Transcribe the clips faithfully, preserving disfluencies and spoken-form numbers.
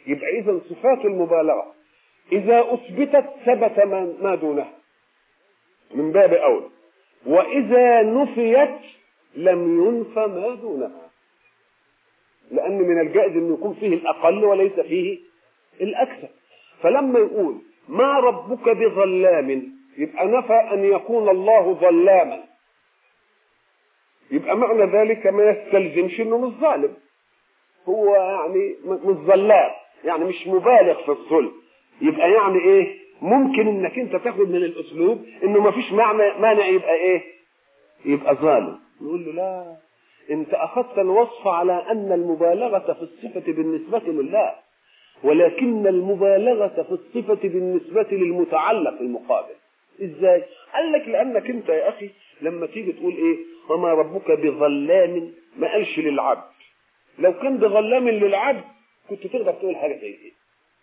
يبقى إذا صفات المبالغة إذا أثبتت ثبت ما دونها من باب أولى، وإذا نفيت لم ينفى ما دونها، لأن من الجائز أن يكون فيه الأقل وليس فيه الأكثر. فلما يقول ما ربك بظلام يبقى نفى أن يكون الله ظلاما، يبقى معنى ذلك ما يستلزمش أنه مش ظالم، هو يعني مش ظلام، يعني مش مبالغ في الظلم. يبقى يعني ايه؟ ممكن انك انت تاخد من الاسلوب انه ما فيش معنى مانع يبقى ايه؟ يبقى ظالم. نقول له لا، انت اخذت الوصف على ان المبالغة في الصفة بالنسبة لله، ولكن المبالغة في الصفة بالنسبة للمتعلق المقابل. ازاي؟ قال لك لانك انت يا اخي لما تيجي تقول ايه وما ربك بظلام، ما قالش للعبد. لو كان بظلام للعبد كنت تقدر تقول حاجة زي دي،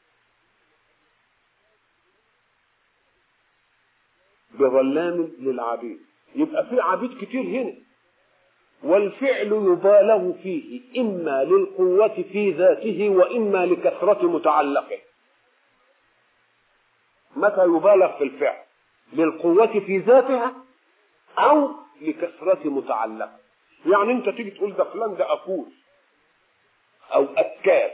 بظلام للعبيد، يبقى في عبيد كتير هنا، والفعل يبالغ فيه إما للقوة في ذاته وإما لكثرة متعلقه. متى يبالغ في الفعل؟ للقوة في ذاتها أو لكثرة متعلقه. يعني أنت تيجي تقول ده فلان ده أكول أو أكاد،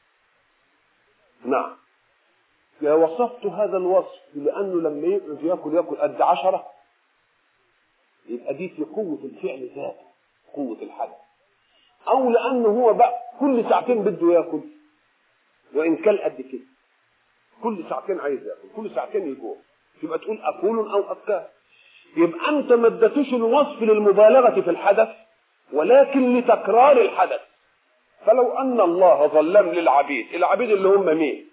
نعم، وصفت هذا الوصف لأنه لما يقعد يأكل يأكل قد عشرة، يبقى دي في قوة الفعل ذاته، قوة الحدث. أو لأنه هو بقى كل ساعتين بده يأكل، وإن كان قد كده كل ساعتين عايز يأكل، كل ساعتين يجوع، يبقى تقول أكول أو أكاد. يبقى أنت ما اديتوش الوصف للمبالغة في الحدث ولكن لتكرار الحدث. فلو أن الله ظلم للعبيد، العبيد اللي هم مين؟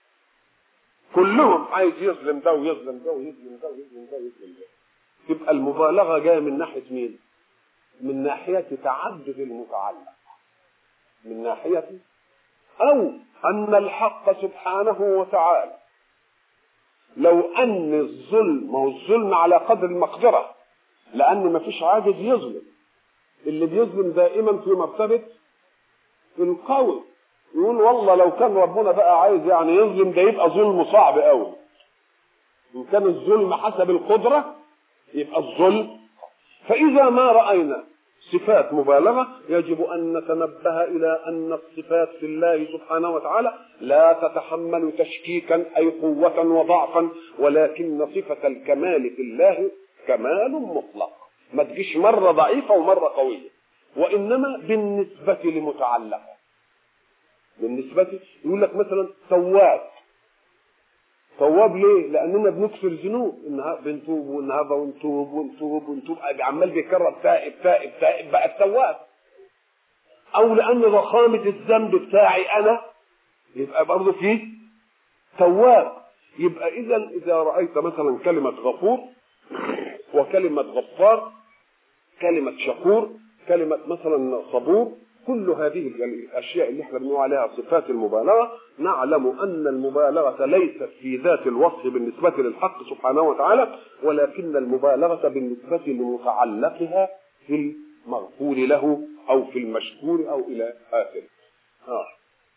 كلهم عايز يظلم ده ويظلم ده ويظلم ده ويظلم ده ويظلم ده، تبقى المبالغة جاية من ناحية مين؟ من ناحية تعدد المتعلق، من ناحية أو أن الحق سبحانه وتعالى لو أن الظلم، ما هو الظلم على قدر المقدرة، لأن ما فيش عاجز يظلم، اللي بيظلم دائما في مرتبة القوي. يقول والله لو كان ربنا بقى عايز يعني يظلم ده يبقى ظلم صعب قوي. إن كان الظلم حسب القدرة يبقى الظلم. فإذا ما رأينا صفات مبالغة يجب أن نتنبه إلى أن الصفات في الله سبحانه وتعالى لا تتحمل تشكيكا أي قوة وضعفا، ولكن صفة الكمال في الله كمال مطلق، ما تجيش مرة ضعيفة ومرة قوية، وإنما بالنسبة لمتعلقة. بالنسبة يقول لك مثلا تواب، تواب ليه؟ لأننا بنكسر ذنوب، بنتوب ونهضة ونتوب ونتوب ونتوب، عمال بيكرر تائب تائب تائب بقى التواب. أو لأن ضخامة الذنب بتاعي أنا يبقى برضه فيه تواب. يبقى إذا إذا رأيت مثلا كلمة غفور وكلمة غفار، كلمة شكور، كلمة مثلا صبور، كل هذه الأشياء اللي احنا بنقول عليها صفات المبالغة، نعلم أن المبالغة ليست في ذات الوصف بالنسبة للحق سبحانه وتعالى، ولكن المبالغة بالنسبة لمتعلقها في المغفور له أو في المشكور أو إلى آخره. آه.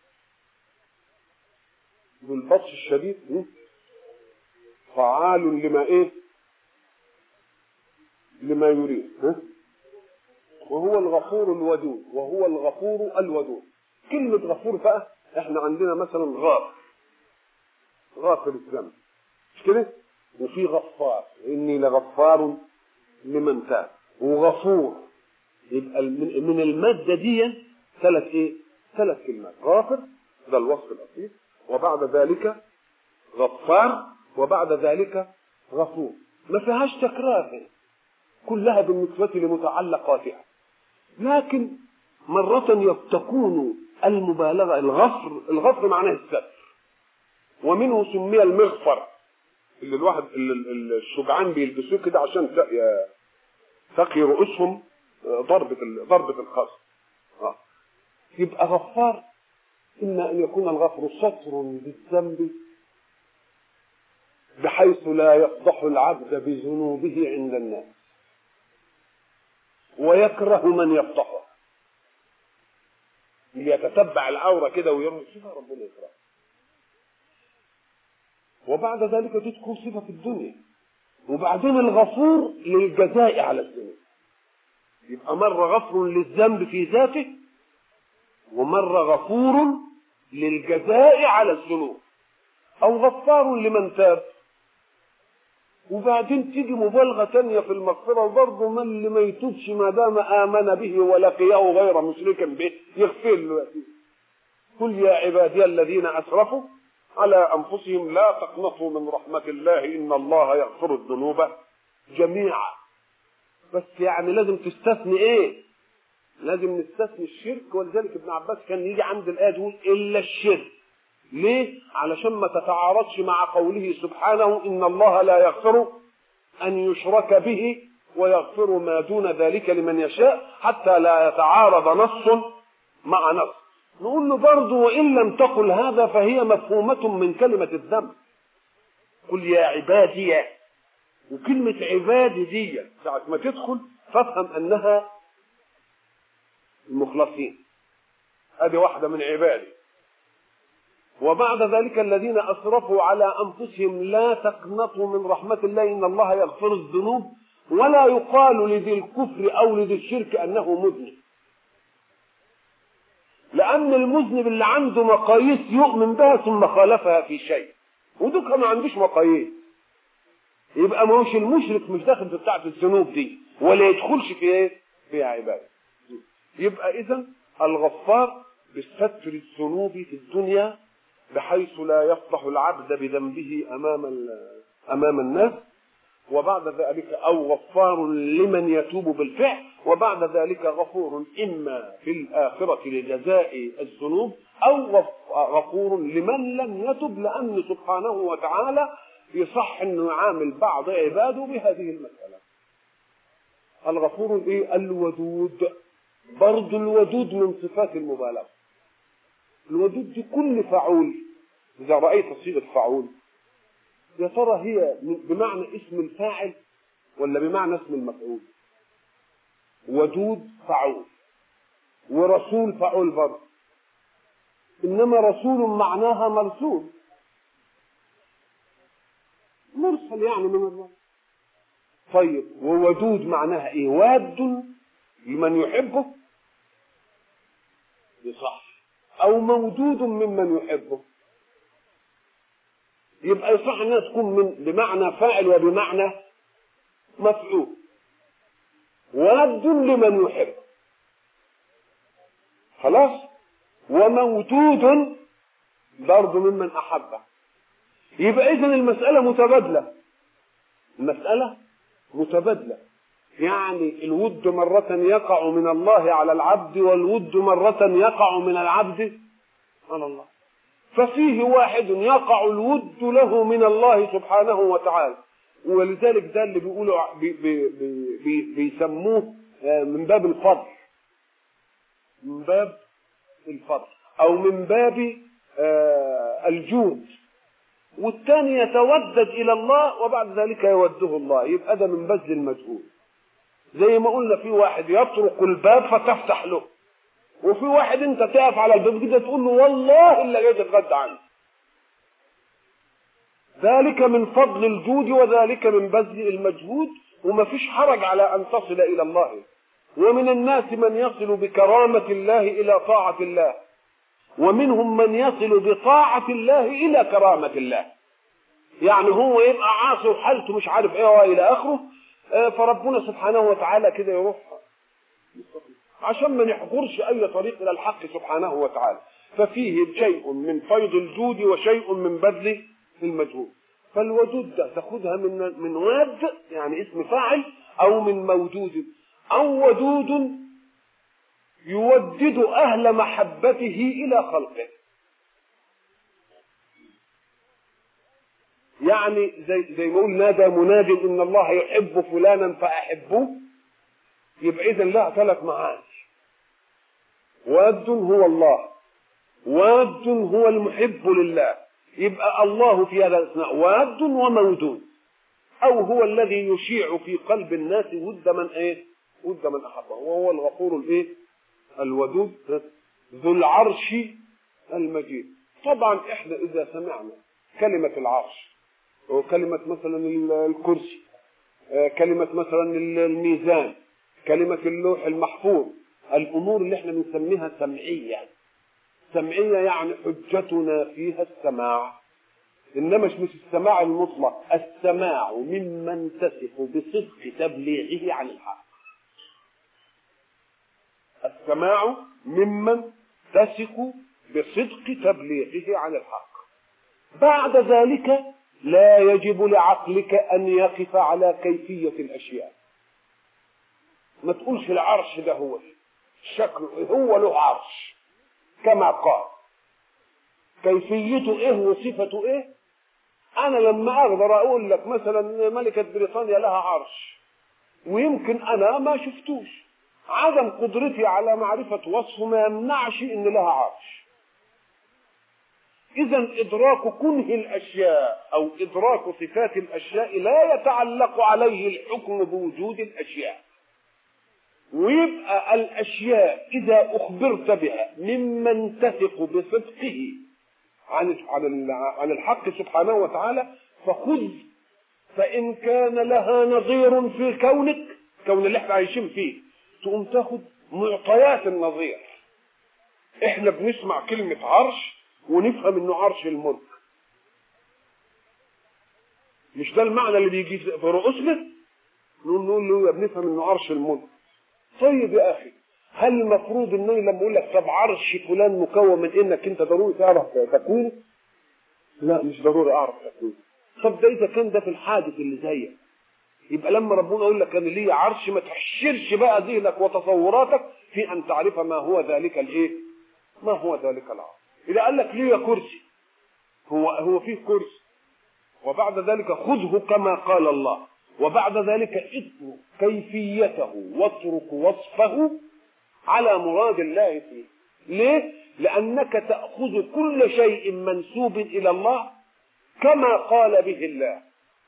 بالبطش الشديد فعال لما إيه؟ لما يريد، ها؟ وهو الغفور الودود، وهو الغفور الودود. كلمة غفور بقى احنا عندنا مثلا غافر، غافر الذنب مش كده؟ وفي غفار، إني لغفار لمن تاب، وغفور. يبقى من المادة دي ثلاث ايه؟ ثلاث كلمات. غافر ده الوصف الأصيل، وبعد ذلك غفار، وبعد ذلك غفور. ما فيهاش تكرار، كلها بالنسبة لمتعلقاتها. لكن مرة تكون المبالغة الغفر، الغفر معناه الستر، ومنه سمي المغفر اللي الواحد اللي الشجعان بيلبسوه كده عشان تقي رؤوسهم ضربة ضربة الخصم. آه. يبقى غفار إما أن يكون الغفر ستر بالذنب بحيث لا يفضح العبد بذنوبه عند الناس ويكره من يفضحه، يتتبع العورة كده ويرمي فيها ربنا يكره. وبعد ذلك تدخل صفة الدنيا، وبعدين الغفور للجزاء على الذنوب. يبقى مرة غفر للذنب في ذاته، ومرة غفور للجزاء على الذنوب، أو غفار لمن تاب. وبعدين تيجي مبالغة تانية في المغفرة، وبرضه من اللي ما يتوبش ما دام آمن به ولقيه غير مشرك به يغفر له. قل يا عبادي الذين أسرفوا على أنفسهم لا تقنطوا من رحمة الله إن الله يغفر الذنوب جميعا. بس يعني لازم تستثني إيه؟ لازم نستثني الشرك. ولذلك ابن عباس كان يجي عند الآية يقول إلا الشرك. ليه؟ علشان ما تتعارضش مع قوله سبحانه إن الله لا يغفر أن يشرك به ويغفر ما دون ذلك لمن يشاء، حتى لا يتعارض نص مع نص. نقول له برضه وإن لم تقل هذا فهي مفهومة من كلمة الذنب. قل يا عبادي، وكلمة عبادي دي ساعة ما تدخل فافهم أنها المخلصين، هذه واحدة من عبادي. وبعد ذلك الذين أسرفوا على أنفسهم لا تقنطوا من رحمة الله إن الله يغفر الذنوب، ولا يقال لذي الكفر أو لذي الشرك أنه مذنب، لأن المذنب اللي عنده مقاييس يؤمن بها ثم خالفها في شيء، ودوك ما عندوش مقاييس، يبقى ما هوش المشرك مش داخل في بتاعة الذنوب دي ولا يدخلش في ايه؟ في عبادة. يبقى إذن الغفار بستر الذنوب في الدنيا بحيث لا يفضح العبد بذنبه أمام أمام الناس، وبعد ذلك أو غفار لمن يتوب بالفعل، وبعد ذلك غفور إما في الآخرة لجزاء الذنوب أو غفور لمن لم يتب، لأن سبحانه وتعالى يصح أنه يعامل بعض عباده بهذه المسألة. الغفور الإيه؟ الودود. برضو الودود من صفات المبالغة. الودود دي كل فعول، إذا رأيت صيغة فعول يا ترى هي بمعنى اسم الفاعل ولا بمعنى اسم المفعول؟ ودود فعول، ورسول فعول برضه، إنما رسول معناها مرسول، مرسل يعني من الله. طيب وودود معناها إيه؟ واد لمن يحبه يصح، أو مودود ممن يحبه، يبقى يصح انها تكون من بمعنى فاعل وبمعنى مفعول. واد لمن يحب خلاص، ومودود برضه ممن احبه. يبقى اذن المسألة متبادلة، المسألة متبادلة، يعني الود مرة يقع من الله على العبد، والود مرة يقع من العبد على الله. ففيه واحد يقع الود له من الله سبحانه وتعالى، ولذلك ده اللي بيقولوا بي بي بي بيسموه من باب الفضل، من باب الفضل أو من باب الجود. والثاني يتودد إلى الله وبعد ذلك يوده الله، يبقى ده من بذل المجهود. زي ما قلنا في واحد يطرق الباب فتفتح له، وفي واحد انت تقف على الباب كده تقول له والله الا جاي تتغدى عنه. ذلك من فضل الجود وذلك من بذل المجهود، وما فيش حرج على ان تصل الى الله. ومن الناس من يصل بكرامة الله الى طاعة الله، ومنهم من يصل بطاعة الله الى كرامة الله. يعني هو يبقى عاصي وحالته مش عارف ايه والى اخره، فربنا سبحانه وتعالى كده يروح عشان ما نحضرش اي طريق الى الحق سبحانه وتعالى. ففيه شيء من فيض الجود وشيء من بذل المجهود. فالودود ده تاخذها من من واد يعني اسم فاعل، او من مودود، او ودود يودد اهل محبته الى خلقه. يعني زي زي ما يقول نادى مناد ان الله يحب فلانا فاحبوه. يبقى اذا لها ثلاث معاني: واد هو الله، واد هو المحب لله، يبقى الله في هذا الاثناء واد ومودود، او هو الذي يشيع في قلب الناس ود من ايه؟ ود من احبه، وهو الغفور الايه؟ الودود ذو العرش المجيد. طبعا احنا اذا سمعنا كلمة العرش وكلمة مثلا الكرسي، كلمة مثلا الميزان، كلمة اللوح المحفوظ، الأمور اللي احنا بنسميها سمعية. سمعية يعني حجتنا فيها السماع، إنما مش السماع المطلق، السماع ممن تثق بصدق تبليغه عن الحق. السماع ممن تثق بصدق تبليغه عن الحق. بعد ذلك لا يجب لعقلك أن يقف على كيفية الأشياء. ما تقولش العرش ده هو شكله، هو له عرش كما قال، كيفيته ايه وصفته ايه. انا لما اقدر اقول لك مثلا ملكة بريطانيا لها عرش، ويمكن انا ما شفتوش، عدم قدرتي على معرفة وصفه ما يمنعش ان لها عرش. اذا ادراك كنه الاشياء او ادراك صفات الاشياء لا يتعلق عليه الحكم بوجود الاشياء. ويبقى الاشياء اذا اخبرت بها ممن تثق بصدقه عن عن الحق سبحانه وتعالى فخذ، فان كان لها نظير في كونك، كون اللي احنا عايشين فيه، تقوم تاخد معطيات النظير. احنا بنسمع كلمة عرش ونفهم انه عرش الملك، مش ده المعنى اللي بيجي في رؤوسنا؟ نقول له بنفهم انه عرش الملك. طيب يا اخي، هل المفروض انني لما اقول لك طب عرش فلان مكون من انك انت ضروري تعرف تكوينه؟ لا، مش ضروري اعرف تكوينه. طب ده اذا كان ده في الحادث اللي زيك، يبقى لما ربنا يقول لك انا لي عرش ما تحشرش بقى ذهنك وتصوراتك في ان تعرف ما هو ذلك الايه؟ ما هو ذلك العرش. اذا قال لك لي كرسي، هو هو فيه كرسي، وبعد ذلك خذه كما قال الله، وبعد ذلك اترك كيفيته واترك وصفه على مراد الله فيه. ليه؟ لأنك تأخذ كل شيء منسوب إلى الله كما قال به الله،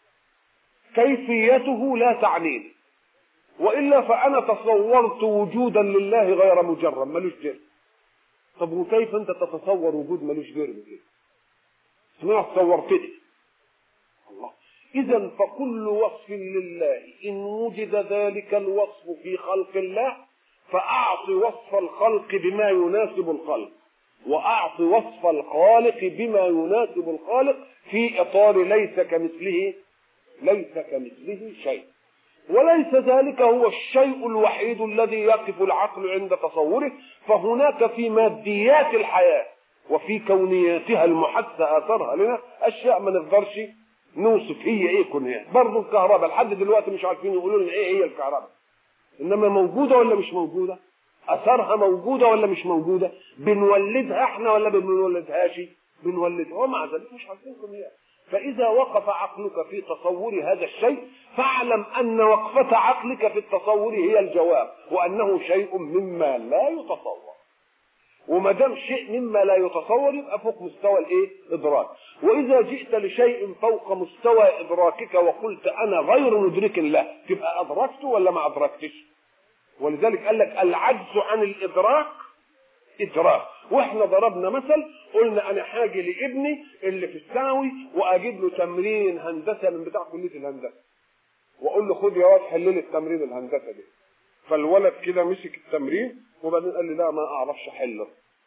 كيفيته لا تعنيني، وإلا فأنا تصورت وجودا لله غير مجرد ملوش جرم. طب وكيف أنت تتصور وجود ملوش جرم كده؟ اسمع تصورتني الله. إذا فكل وصف لله إن وجد ذلك الوصف في خلق الله فأعط وصف الخلق بما يناسب الخلق، وأعط وصف الخالق بما يناسب الخالق في إطار ليس كمثله ليس كمثله شيء. وليس ذلك هو الشيء الوحيد الذي يقف العقل عند تصوره، فهناك في ماديات الحياة وفي كونياتها المحسة آثارها لنا أشياء ما نقدرش نوصف هي ايه كونها. برضه الكهرباء لحد دلوقتي مش عارفين يقولوا لنا ايه هي الكهرباء، انما موجوده ولا مش موجوده؟ اثارها موجوده ولا مش موجوده؟ بنولدها احنا ولا بنولدهاش؟ بنولدها، ومع ذلك مش عارفين كونها. فاذا وقف عقلك في تصور هذا الشيء فاعلم ان وقفه عقلك في التصور هي الجواب، وانه شيء مما لا يتصور. وما دام شيء مما لا يتصور يبقى فوق مستوى الايه؟ ادراك. واذا جئت لشيء فوق مستوى ادراكك وقلت انا غير مدرك له، تبقى ادركته ولا ما ادركتش؟ ولذلك قال لك العجز عن الادراك ادراك. واحنا ضربنا مثل قلنا انا حاجه لابني اللي في الثانوي واجيب له تمرين هندسه من بتاع كليه الهندسه، واقول له خد يا واد حل لي التمرين الهندسه دي. فالولد كده مسك التمرين وبعدين قال لي لا ما اعرفش احله.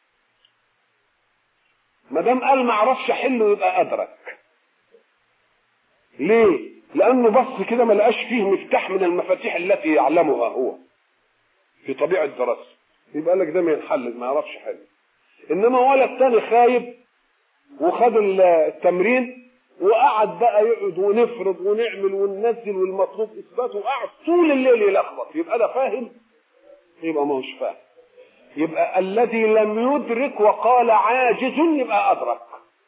ما دام قال ما اعرفش احله يبقى ادرك. ليه؟ لانه بص كده ما لقاش فيه مفتاح من المفاتيح التي يعلمها هو في طبيعه دراسته، يبقى قال لك ده ما ينحل، ما يعرفش حل. انما ولد تاني خايب وخد التمرين وقعد بقى يقعد ونفرض ونعمل وننزل والمطلوب اثباته، وقعد طول الليل يلخبط، يبقى ده فاهم؟ يبقى ما هوش فاهم. يبقى الذي لم يدرك وقال عاجز يبقى ادرك،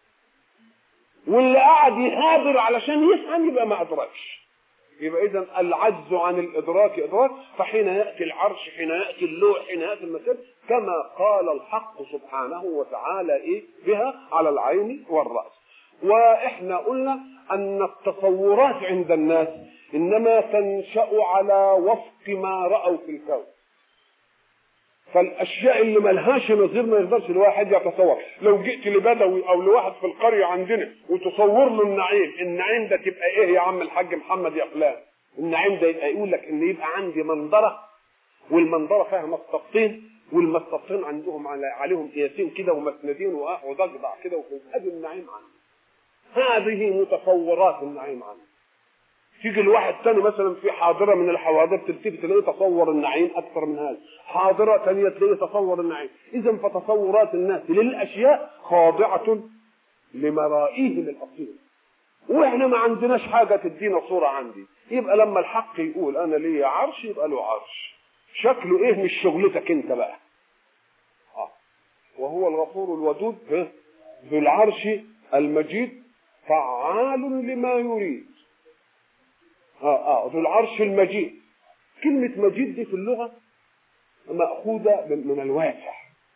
واللي قاعد يهابر علشان يفهم يبقى ما ادركش. يبقى اذا العجز عن الادراك ادراك. فحين ياتي العرش، حين ياتي اللوح، حين ياتي المسجد، كما قال الحق سبحانه وتعالى ايه بها على العين والراس. واحنا قلنا ان التصورات عند الناس انما تنشا على وفق ما راوا في الكون. فالاشياء اللي ملهاش نظير ما يقدرش الواحد يتصور. لو جئت لبدوي او لواحد في القريه عندنا وتصور له النعيم، النعيم ده تبقى ايه يا عم الحاج محمد يا فلان؟ النعيم ده يبقى يقول لك ان يبقى عندي منظره، والمنظره فيها مسطحتين، والمسطحتين عندهم عليهم قياسين كده ومسندين وضجدع كده، وادي النعيم عندي. هذه متصورات النعيم عندي. تيجي الواحد تاني مثلا في حاضره من الحوادث تلتفت تلاقيه تصور النعيم اكثر من هذا، حاضره ثانيه تلاقيه تصور النعيم. اذا فتصورات الناس للاشياء خاضعه لمرائيه الاصيل، واحنا ما عندناش حاجه تدينا صوره عندي. يبقى لما الحق يقول انا لي عرش يبقى له عرش، شكله ايه مش شغلتك انت بقى. آه. وهو الغفور الودود ذو العرش المجيد فعال لما يريد. اه اه ذو العرش المجيد. كلمة مجيد دي في اللغة مأخوذة من الواسع،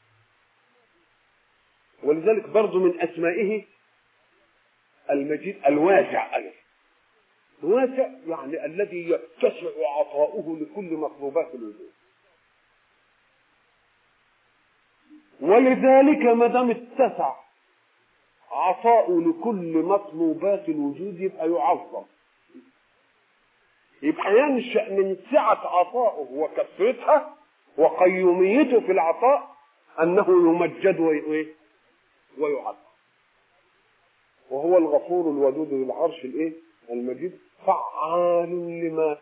ولذلك برضو من أسمائه المجيد الواسع. أيضا الواسع يعني الذي يتسع عطاؤه لكل مطلوبات الوجود. ولذلك ما دام اتسع عطاؤه لكل مطلوبات الوجود يبقى يعظم، يبقى ينشأ من سعة عطائه وكثرتها وقيوميته في العطاء أنه يمجد ويعظم. وهو الغفور الودود ذو العرش الايه المجيد فعال لما.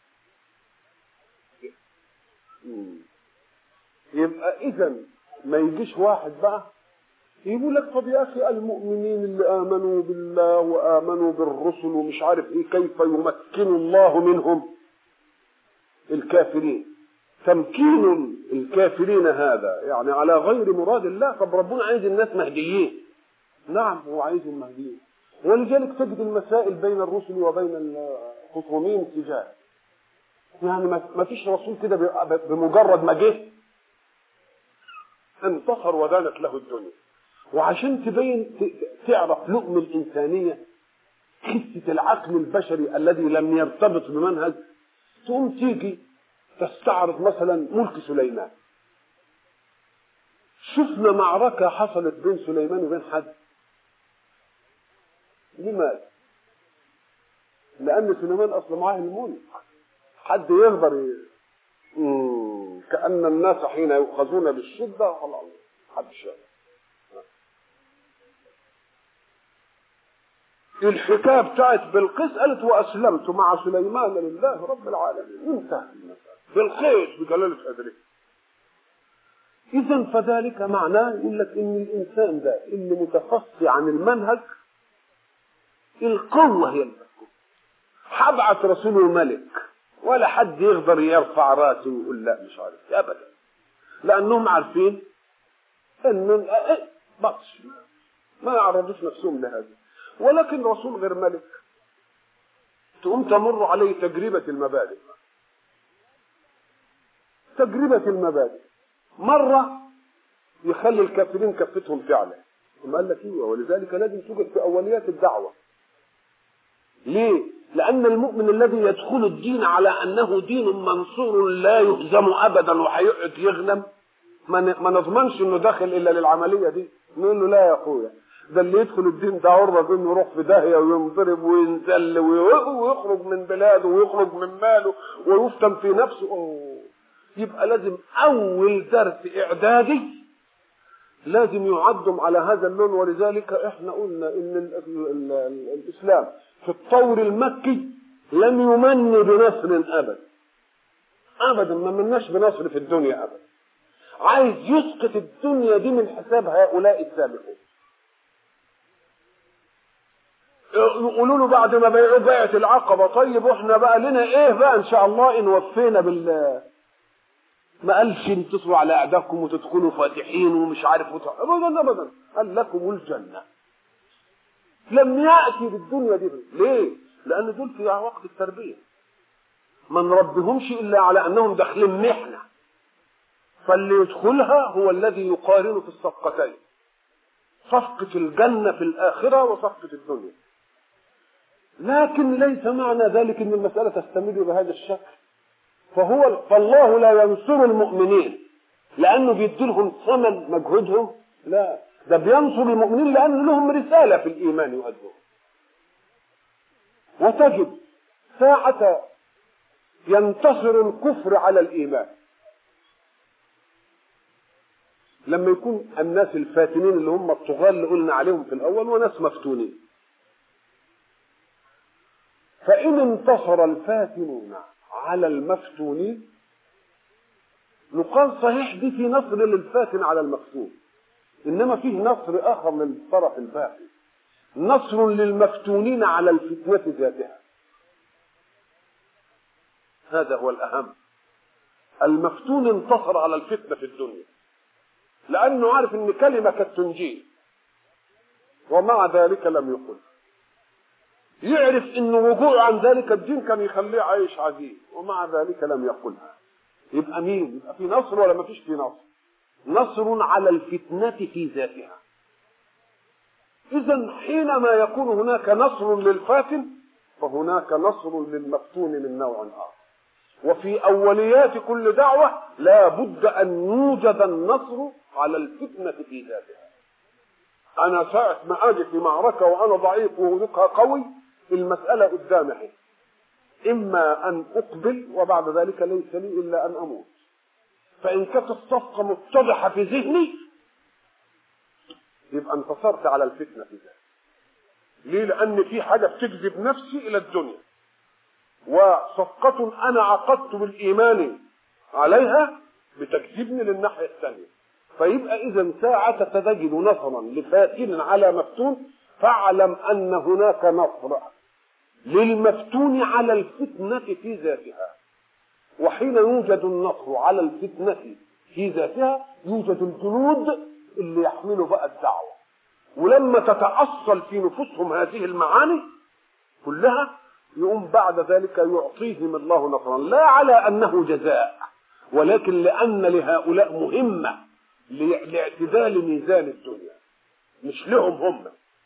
يبقى إذا ما يجيش واحد بقى يقول لك طب يا أخي المؤمنين اللي آمنوا بالله وآمنوا بالرسل ومش عارف إيه كيف يمكن الله منهم الكافرين؟ تمكين الكافرين هذا يعني على غير مراد الله. طب ربنا عايز الناس مهديين، نعم هو عايزهم مهديين. ولذلك تجد المسائل بين الرسل وبين الخصومين سجال، يعني ما فيش رسول كده بمجرد ما جه انتصر ودانت له الدنيا. وعشان تبين تعرف لؤم الإنسانية حسة العقل البشري الذي لم يرتبط بمنهج، تقوم تيجي تستعرض مثلا ملك سليمان. شفنا معركة حصلت بين سليمان وبين حد. لماذا؟ لأن سليمان أصلا معاه الملك، حد يقدر ي... كأن الناس حين يؤخذون بالشدة خلاص حد شاء. الحكاية بتاعت بلقيس قالت وأسلمت مع سليمان لله رب العالمين، انتهى المسألة. بلقيس بجلالة قدره. إذن فذلك معناه يقول لك إن الإنسان ده اللي متخصص عن المنهج القوة هي المسكوت. هبعت رسوله ملك ولا حد يقدر يرفع راسه ويقول لا مش عارف أبدا، لأنهم عارفين إن بطش ما يعرضوش نفسهم لهذا. ولكن رسول غير ملك تقوم تمر عليه تجربة المبادئ. تجربة المبادئ مرة يخلي الكافرين كفتهم فعلا، ثم قال لك ايوه ولذلك لازم توجد في اوليات الدعوة. ليه؟ لأن المؤمن الذي يدخل الدين على أنه دين منصور لا يهزم أبدا وهيقعد يغنم ما نضمنش إنه داخل إلا للعملية دي. نقول له لا يا أخويا، ده اللي يدخل الدين ده عرضة إنه يروح في داهية وينضرب وينزل ويخرج من بلاده ويخرج من ماله ويفتن في نفسه. أوه. يبقى لازم أول درس إعدادي لازم يعدم على هذا اللون. ولذلك إحنا قلنا إن ال ال ال ال الإسلام في الطور المكي لم يمن بنصر أبدا أبدا، ما مناش بنصر في الدنيا أبدا. عايز يسقط الدنيا دي من حساب هؤلاء السابقين. يقولوا له بعد ما بيعوا بيعة العقبة طيب واحنا بقى لنا ايه بقى ان شاء الله ان وفينا بال ما قالش انتصروا على اعدائكم وتدخلوا فاتحين ومش عارف ابدا ابدا، قال لكم الجنة. لم يأتي بالدنيا دي. ليه؟ لان دول في وقت التربية ما نربيهمش الا على انهم داخلين محنة، فاللي يدخلها هو الذي يقارن في الصفقتين، صفقة الجنة في الآخرة وصفقة الدنيا. لكن ليس معنى ذلك ان المسألة تستمر بهذا الشكل. فهو فالله لا ينصر المؤمنين لانه بيديلهم ثمن مجهودهم؟ لا، ده بينصر المؤمنين لان لهم رساله في الايمان يؤدوها. وتجد ساعة ينتصر الكفر على الايمان لما يكون الناس الفاتنين اللي هم الطغاة اللي قلنا عليهم في الاول وناس مفتونين. فان انتصر الفاتنون على المفتونين نقال صحيح دي في نصر للفاتن على المفتون، انما فيه نصر اخر للطرف الباقي، نصر للمفتونين على الفتنة ذاتها. هذا هو الاهم. المفتون انتصر على الفتنة في الدنيا لانه عارف ان كلمة قد تنجيه ومع ذلك لم يقل. يعرف ان وجوع عن ذلك الدين كان يخليه عايش عزيز ومع ذلك لم يقلها. يبقى مين؟ يبقى في نصر ولا ما فيش في نصر؟ نصر على الفتنة في ذاتها. إذن حينما يكون هناك نصر للفاتن فهناك نصر للمفتون من نوع آخر. وفي أوليات كل دعوة لا بد أن يوجد النصر على الفتنة في ذاتها. أنا ساعة ما أجي في معركة وأنا ضعيف وهدوكها قوي، المسألة قدامي، إما أن أقبل وبعد ذلك ليس لي إلا أن أموت. فإن كانت الصفقة متضحة في ذهني يبقى انتصرت على الفتنة في ذاتها. ليه؟ لأن في حاجة بتجذب نفسي إلى الدنيا، وصفقة أنا عقدت بالإيمان عليها بتجذبني للناحية الثانية. فيبقى إذا ساعة تجد نصرا لفاتن على مفتون فاعلم أن هناك نصر للمفتون على الفتنة في ذاتها. وحين يوجد النصر على الفتنة في ذاتها يوجد الجنود اللي يحملوا بقى الدعوة. ولما تتأصل في نفوسهم هذه المعاني كلها يقوم بعد ذلك يعطيهم الله نصرا، لا على أنه جزاء ولكن لأن لهؤلاء مهمة لاعتدال ميزان الدنيا، مش لهم هم.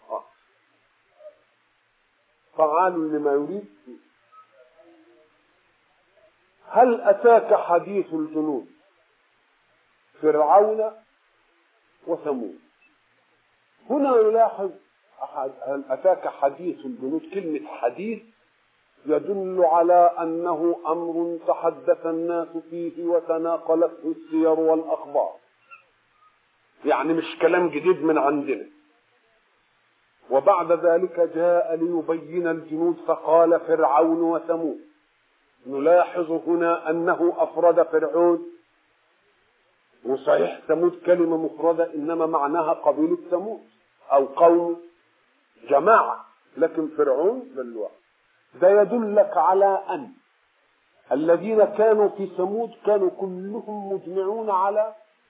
فعال لما يريد. هل أتاك حديث الجنود فرعون وثمود؟ هنا نلاحظ هل أتاك حديث الجنود. كلمة حديث يدل على أنه أمر تحدث الناس فيه وتناقلته السير والأخبار، يعني مش كلام جديد من عندنا. وبعد ذلك جاء ليبين الجنود فقال فرعون وثمود. نلاحظ هنا أنه أفرد فرعون، وصحيح ثمود كلمة مفردة إنما معناها قبيلة ثمود أو قوم جماعة، لكن فرعون بالواحد. ده يدلك على أن الذين كانوا في ثمود كانوا كلهم مجمعون على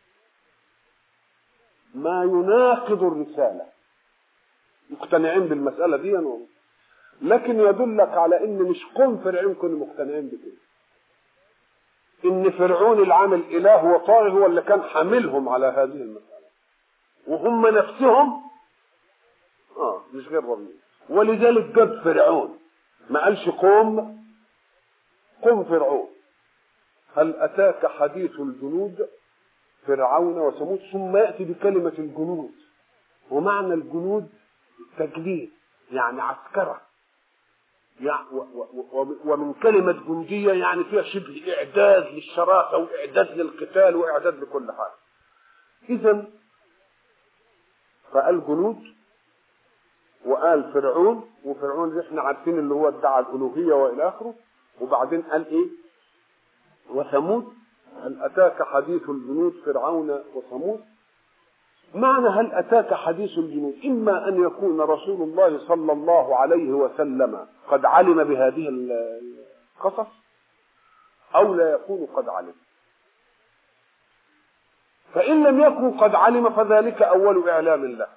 ما يناقض الرسالة، مقتنعين بالمسألة دي. لكن يدلك على ان مش قوم فرعون كانوا مقتنعين بكده، ان فرعون العامل اله وطاغي هو اللي كان حاملهم على هذه المسألة، وهم نفسهم اه مش غير ربنا. ولذلك جاب فرعون، ما قالش قوم قوم فرعون. هل اتاك حديث الجنود فرعون وثمود، ثم ياتي بكلمة الجنود. ومعنى الجنود تجليد يعني عسكرة، يعني ومن كلمة جندية يعني فيها شبه إعداد للشراسة وإعداد للقتال وإعداد لكل حاجة. إذن فقال جنود وقال فرعون، وفرعون احنا عارفين اللي هو ادعى الألوهية وإلى آخره. وبعدين قال إيه؟ وثمود. هل أتاك حديث الجنود فرعون وثمود. معنى هل أتاك حديث الجنود إما أن يكون رسول الله صلى الله عليه وسلم قد علم بهذه القصص أو لا يكون قد علم. فإن لم يكن قد علم فذلك أول إعلام له.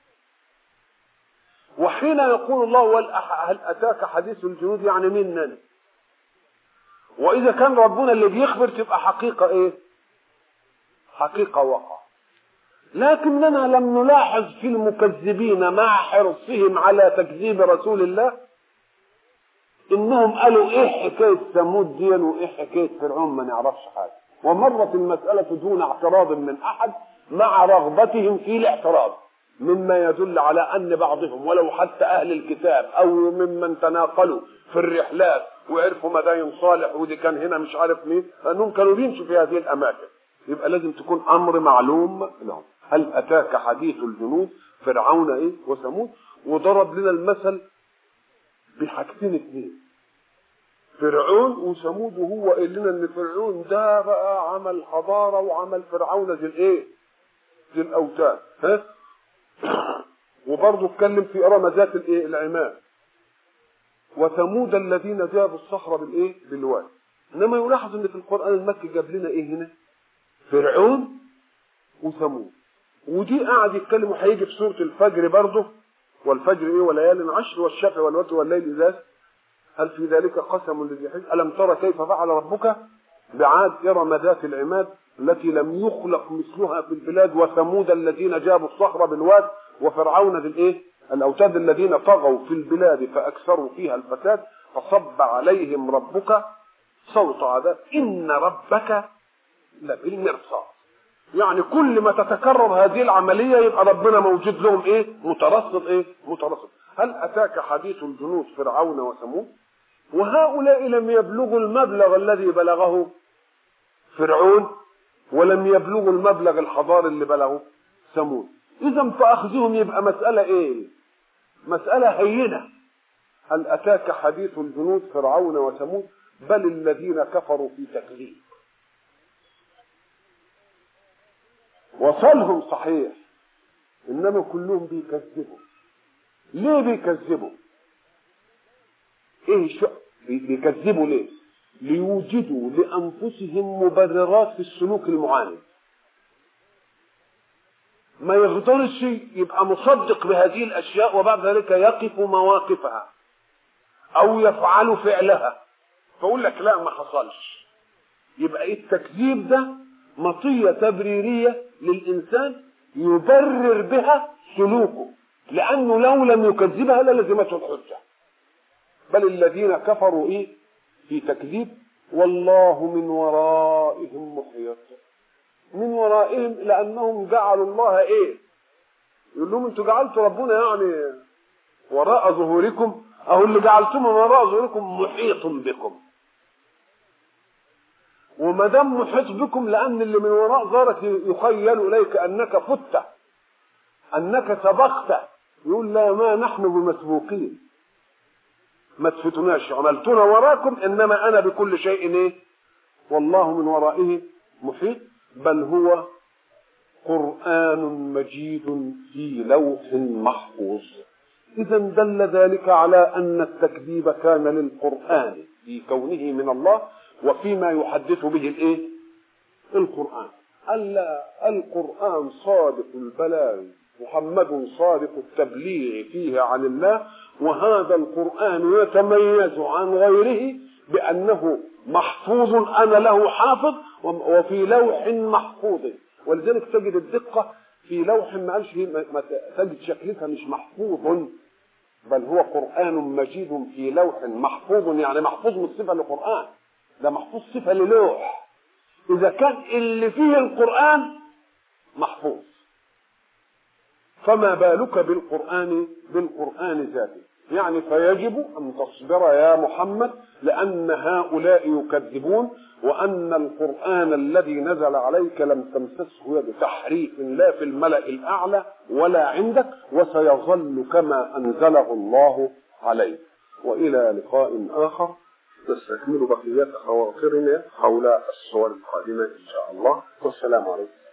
وحين يقول الله هل أتاك حديث الجنود يعني مننا، وإذا كان ربنا اللي بيخبر تبقى حقيقة إيه؟ حقيقة وقع. لكننا لم نلاحظ في المكذبين مع حرصهم على تكذيب رسول الله انهم قالوا ايه حكايه ثمود دي وايه حكايه فرعون، ما نعرفش حاجه. ومرت المسألة دون اعتراض من أحد مع رغبتهم في الاعتراض، مما يدل على أن بعضهم ولو حتى أهل الكتاب أو ممن تناقلوا في الرحلات وعرفوا مداين صالح ودي كان هنا مش عارف مين، لأنهم كانوا بيمشوا في هذه الأماكن. يبقى لازم تكون أمر معلوم لهم. هل أتاك حديث الجنود فرعون إيه وثمود؟ وضرب لنا المثل بحاجتين اثنين، فرعون وثمود، وهو قال لنا ان فرعون ده بقى عمل حضاره وعمل فرعون ذي الايه؟ ذي الاوتاد، ها؟ وبرضه اتكلم في ارم ذات الايه؟ العماد. وثمود الذين جابوا الصخر بالايه؟ بالواد. انما يلاحظ ان في القران المكي جاب لنا ايه هنا؟ فرعون وثمود. ودي قاعد يتكلم وهيجي في سوره الفجر برضه، والفجر ايه؟ وليال عشر والشفع والوتر والليل اذا هل في ذلك قسم لذي حجر ألم ترى كيف فعل ربك بعاد إرم ذات العماد التي لم يخلق مثلها في البلاد، وثمود الذين جابوا الصخر بالواد، وفرعون ذي الايه؟ الأوتاد الذين طغوا في البلاد فأكثروا فيها الفساد فصب عليهم ربك صوت عذاب إن ربك لبالمرصاد. يعني كل ما تتكرر هذه العملية يبقى ربنا موجود لهم ايه؟ مترصد ايه؟ مترصد. هل أتاك حديث الجنود فرعون وثمود؟ وهؤلاء لم يبلغوا المبلغ الذي بلغه فرعون، ولم يبلغوا المبلغ الحضاري اللي بلغه ثمود. إذا فأخذهم يبقى مسألة إيه؟ مسألة هينة. هل أتاك حديث الجنود فرعون وثمود؟ بل الذين كفروا في تكذيب. وصلهم صحيح، إنما كلهم بيكذبوا. ليه بيكذبوا؟ ايه شو بيكذبوا ليه؟ ليوجدوا لانفسهم مبررات في السلوك المعاند. ما يقدرش يبقى مصدق بهذه الاشياء وبعد ذلك يقف مواقفها او يفعل فعلها، فاقول لك لا ما حصلش. يبقى التكذيب ده مطية تبريرية للانسان يبرر بها سلوكه، لانه لو لم يكذبها للزمته الحجة. بل الذين كفروا ايه؟ في تكذيب. والله من ورائهم محيط. من ورائهم لانهم جعلوا الله ايه؟ يقول لهم انتوا جعلتوا ربنا يعني وراء ظهوركم، او اللي جعلتم وراء ظهوركم محيط بكم. وما دام محيط بكم لان اللي من وراء ظهرك يخيل اليك انك فت، انك سبقت. يقول لا ما نحن بمسبوقين، ما تفتناش، عملتنا وراكم، انما انا بكل شيء ايه؟ والله من ورائه محيط. بل هو قرآن مجيد في لوح محفوظ. اذا دل ذلك على ان التكذيب كان للقرآن في كونه من الله وفيما يحدث به الايه؟ القرآن. الا القرآن صادق البلاغ، محمد صادق التبليغ فيه عن الله، وهذا القرآن يتميز عن غيره بأنه محفوظ، أنا له حافظ، وفي لوح محفوظ. ولذلك تجد الدقة في لوح ما قالش تجد شكلتها مش محفوظ، بل هو قرآن مجيد في لوح محفوظ. يعني محفوظ من صفة لقرآن، ده محفوظ صفة للوح. إذا كان اللي فيه القرآن محفوظ فما بالك بالقرآن بالقرآن ذاته. يعني فيجب أن تصبر يا محمد، لأن هؤلاء يكذبون، وأن القرآن الذي نزل عليك لم تمسسه يد تحريف لا في الملأ الأعلى ولا عندك، وسيظل كما أنزله الله عليك. وإلى لقاء آخر نستكمل بقية خواطرنا حول الصور القادمة إن شاء الله. والسلام عليكم.